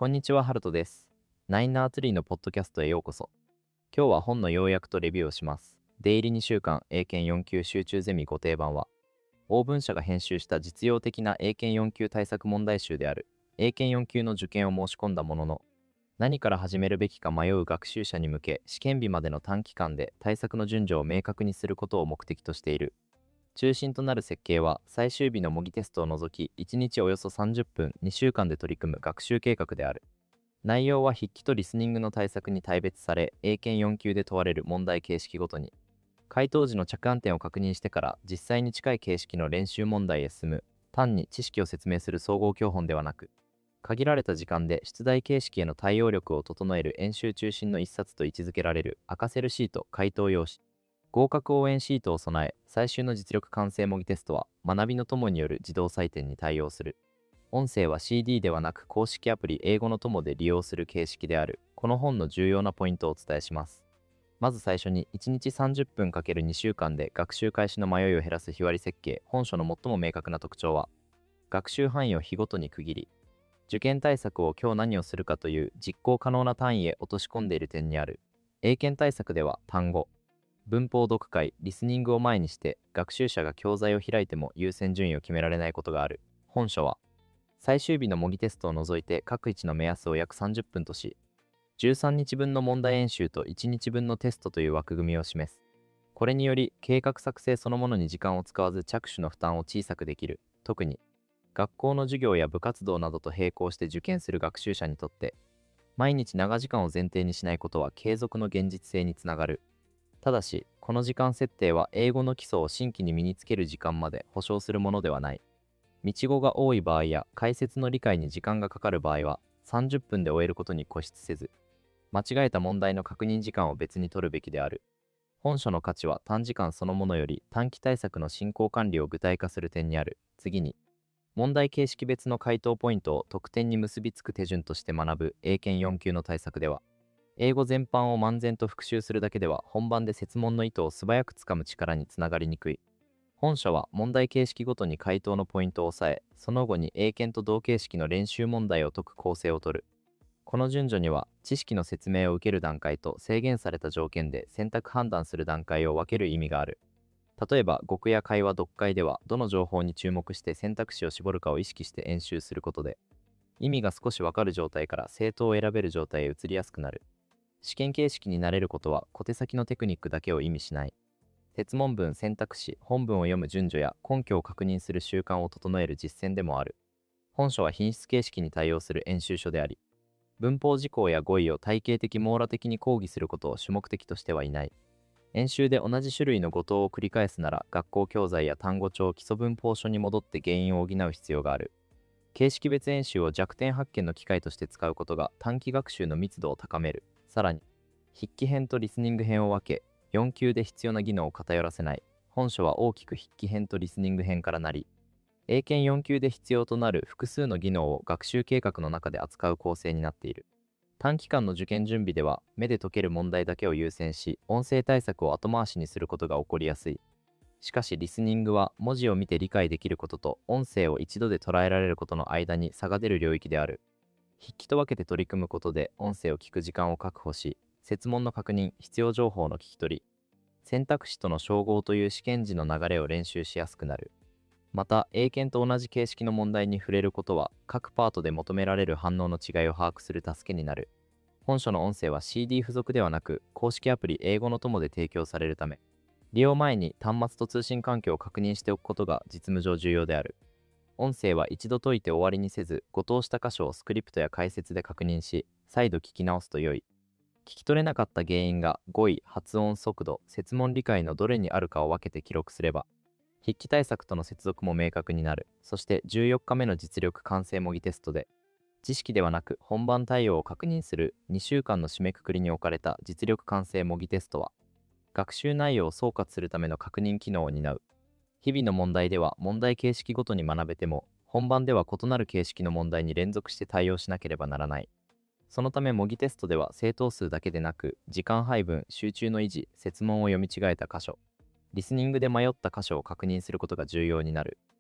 こんにちは、ハルトです。ナインナーツリーのポッドキャストへようこそ。今日は本の要約とレビューをします。出入り2週間英検4級集中ゼミご定番は、オーブン社が編集した実用的な英検4級対策問題集である。英検4級の受験を申し込んだものの、何から始めるべきか迷う学習者に向け、試験日までの短期間で対策の順序を明確にすることを目的としている。中心となる設計は、最終日の模擬テストを除き、1日およそ30分、2週間で取り組む学習計画である。内容は筆記とリスニングの対策に大別され、英検4級で問われる問題形式ごとに、回答時の着眼点を確認してから実際に近い形式の練習問題へ進む。単に知識を説明する総合教本ではなく、限られた時間で出題形式への対応力を整える演習中心の一冊と位置づけられる。アカセルシート、回答用紙、合格応援シートを備え、最終の実力完成模擬テストは学びの友による自動採点に対応する。音声は CD ではなく公式アプリ英語の友で利用する形式である。この本の重要なポイントをお伝えします。まず最初に、1日30分 ×2 週間で学習開始の迷いを減らす日割り設計。本書の最も明確な特徴は、学習範囲を日ごとに区切り、受験対策を今日何をするかという実行可能な単位へ落とし込んでいる点にある。英検対策では単語、文法読解、リスニングを前にして学習者が教材を開いても優先順位を決められないことがある。本書は最終日の模擬テストを除いて各1の目安を約30分とし、13日分の問題演習と1日分のテストという枠組みを示す。これにより計画作成そのものに時間を使わず着手の負担を小さくできる。特に学校の授業や部活動などと並行して受験する学習者にとって、毎日長時間を前提にしないことは継続の現実性につながる。ただし、この時間設定は英語の基礎を新規に身につける時間まで保証するものではない。道語が多い場合や解説の理解に時間がかかる場合は、30分で終えることに固執せず、間違えた問題の確認時間を別に取るべきである。本書の価値は短時間そのものより短期対策の進行管理を具体化する点にある。次に、問題形式別の回答ポイントを得点に結びつく手順として学ぶ英検4級の対策では、英語全般を漫然と復習するだけでは本番で設問の意図を素早くつかむ力につながりにくい。本書は問題形式ごとに回答のポイントを押さえ、その後に英検と同形式の練習問題を解く構成をとる。この順序には、知識の説明を受ける段階と制限された条件で選択判断する段階を分ける意味がある。例えば、語句や会話読解では、どの情報に注目して選択肢を絞るかを意識して演習することで、意味が少しわかる状態から正答を選べる状態へ移りやすくなる。試験形式に慣れることは小手先のテクニックだけを意味しない。設問文、選択肢、本文を読む順序や根拠を確認する習慣を整える実践でもある。本書は品質形式に対応する演習書であり、文法事項や語彙を体系的網羅的に講義することを主目的としてはいない。演習で同じ種類の誤答を繰り返すなら、学校教材や単語帳、基礎文法書に戻って原因を補う必要がある。形式別演習を弱点発見の機会として使うことが短期学習の密度を高める。さらに、筆記編とリスニング編を分け、4級で必要な技能を偏らせない。本書は大きく筆記編とリスニング編からなり、英検4級で必要となる複数の技能を学習計画の中で扱う構成になっている。短期間の受験準備では、目で解ける問題だけを優先し、音声対策を後回しにすることが起こりやすい。しかし、リスニングは文字を見て理解できることと音声を一度で捉えられることの間に差が出る領域である。筆記と分けて取り組むことで音声を聞く時間を確保し、設問の確認、必要情報の聞き取り、選択肢との照合という試験時の流れを練習しやすくなる。また、英検と同じ形式の問題に触れることは、各パートで求められる反応の違いを把握する助けになる。本書の音声は CD 付属ではなく、公式アプリ英語の友で提供されるため、利用前に端末と通信環境を確認しておくことが実務上重要である。音声は一度解いて終わりにせず、誤答した箇所をスクリプトや解説で確認し、再度聞き直すと良い。聞き取れなかった原因が語彙、発音速度、設問理解のどれにあるかを分けて記録すれば、筆記対策との接続も明確になる。そして14日目の実力完成模擬テストで、知識ではなく本番対応を確認する2週間の締めくくりに置かれた実力完成模擬テストは、学習内容を総括するための確認機能を担う。日々の問題では問題形式ごとに学べても、本番では異なる形式の問題に連続して対応しなければならない。そのため模擬テストでは正答数だけでなく、時間配分、集中の維持、設問を読み違えた箇所、リスニングで迷った箇所を確認することが重要になる。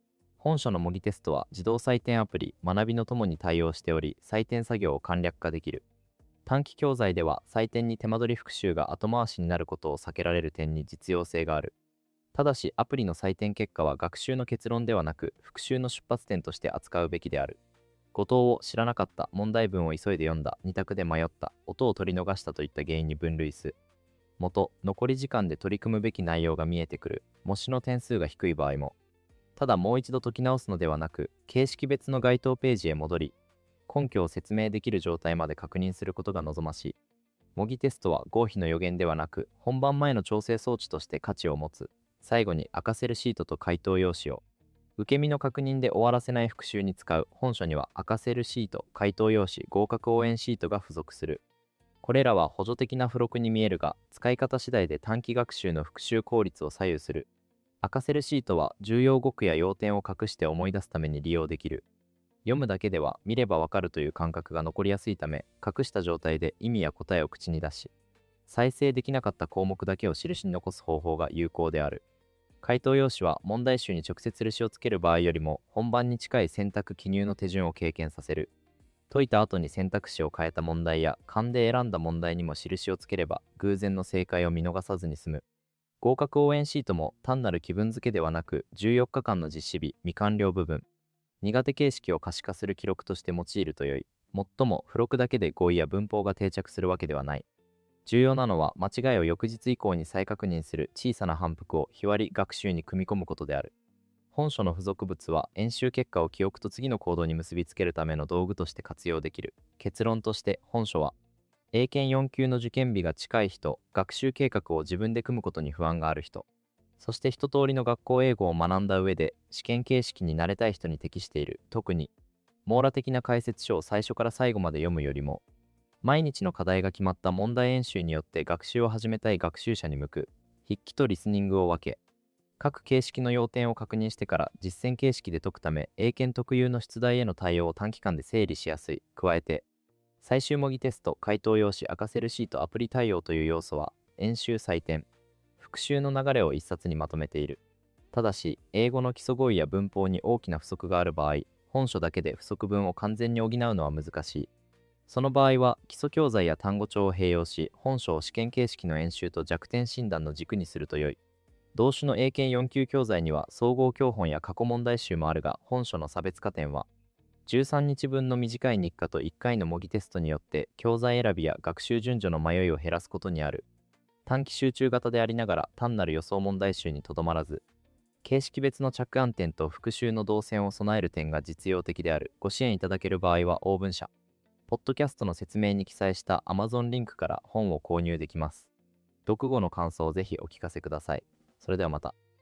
本書の模擬テストは自動採点アプリ学びのともに対応しており、採点作業を簡略化できる。短期教材では採点に手間取り復習が後回しになることを避けられる点に実用性がある。ただし、アプリの採点結果は学習の結論ではなく、復習の出発点として扱うべきである。誤答を知らなかった、問題文を急いで読んだ、二択で迷った、音を取り逃したといった原因に分類す。元、残り時間で取り組むべき内容が見えてくる。模試の点数が低い場合も。ただもう一度解き直すのではなく、形式別の該当ページへ戻り、根拠を説明できる状態まで確認することが望ましい。模擬テストは合否の予言ではなく、本番前の調整装置として価値を持つ。最後に明かせるシートと回答用紙を。受け身の確認で終わらせない復習に使う。本書には明かせるシート、回答用紙、合格応援シートが付属する。これらは補助的な付録に見えるが、使い方次第で短期学習の復習効率を左右する。明かせるシートは重要語句や要点を隠して思い出すために利用できる。読むだけでは見ればわかるという感覚が残りやすいため、隠した状態で意味や答えを口に出し、再生できなかった項目だけを印に残す方法が有効である。回答用紙は問題集に直接印をつける場合よりも本番に近い選択記入の手順を経験させる。解いた後に選択肢を変えた問題や勘で選んだ問題にも印をつければ偶然の正解を見逃さずに済む。合格応援シートも単なる気分付けではなく14日間の実施日、未完了部分、苦手形式を可視化する記録として用いるとよい。もっとも付録だけで語彙や文法が定着するわけではない。重要なのは間違いを翌日以降に再確認する小さな反復を日割り学習に組み込むことである。本書の付属物は演習結果を記憶と次の行動に結びつけるための道具として活用できる。結論として本書は英検4級の受験日が近い人、学習計画を自分で組むことに不安がある人、そして一通りの学校英語を学んだ上で試験形式に慣れたい人に適している。特に網羅的な解説書を最初から最後まで読むよりも、毎日の課題が決まった問題演習によって学習を始めたい学習者に向く。筆記とリスニングを分け、各形式の要点を確認してから実践形式で解くため、英検特有の出題への対応を短期間で整理しやすい。加えて、最終模擬テスト、回答用紙、明かせるシート、アプリ対応という要素は、演習採点、復習の流れを一冊にまとめている。ただし、英語の基礎語彙や文法に大きな不足がある場合、本書だけで不足分を完全に補うのは難しい。その場合は、基礎教材や単語帳を併用し、本書を試験形式の演習と弱点診断の軸にすると良い。同種の英検4級教材には総合教本や過去問題集もあるが、本書の差別化点は、13日分の短い日課と1回の模擬テストによって教材選びや学習順序の迷いを減らすことにある。短期集中型でありながら単なる予想問題集にとどまらず、形式別の着眼点と復習の動線を備える点が実用的である。ご支援いただける場合は応文社、ポッドキャストの説明に記載した Amazon リンクから本を購入できます。読後の感想をぜひお聞かせください。それではまた。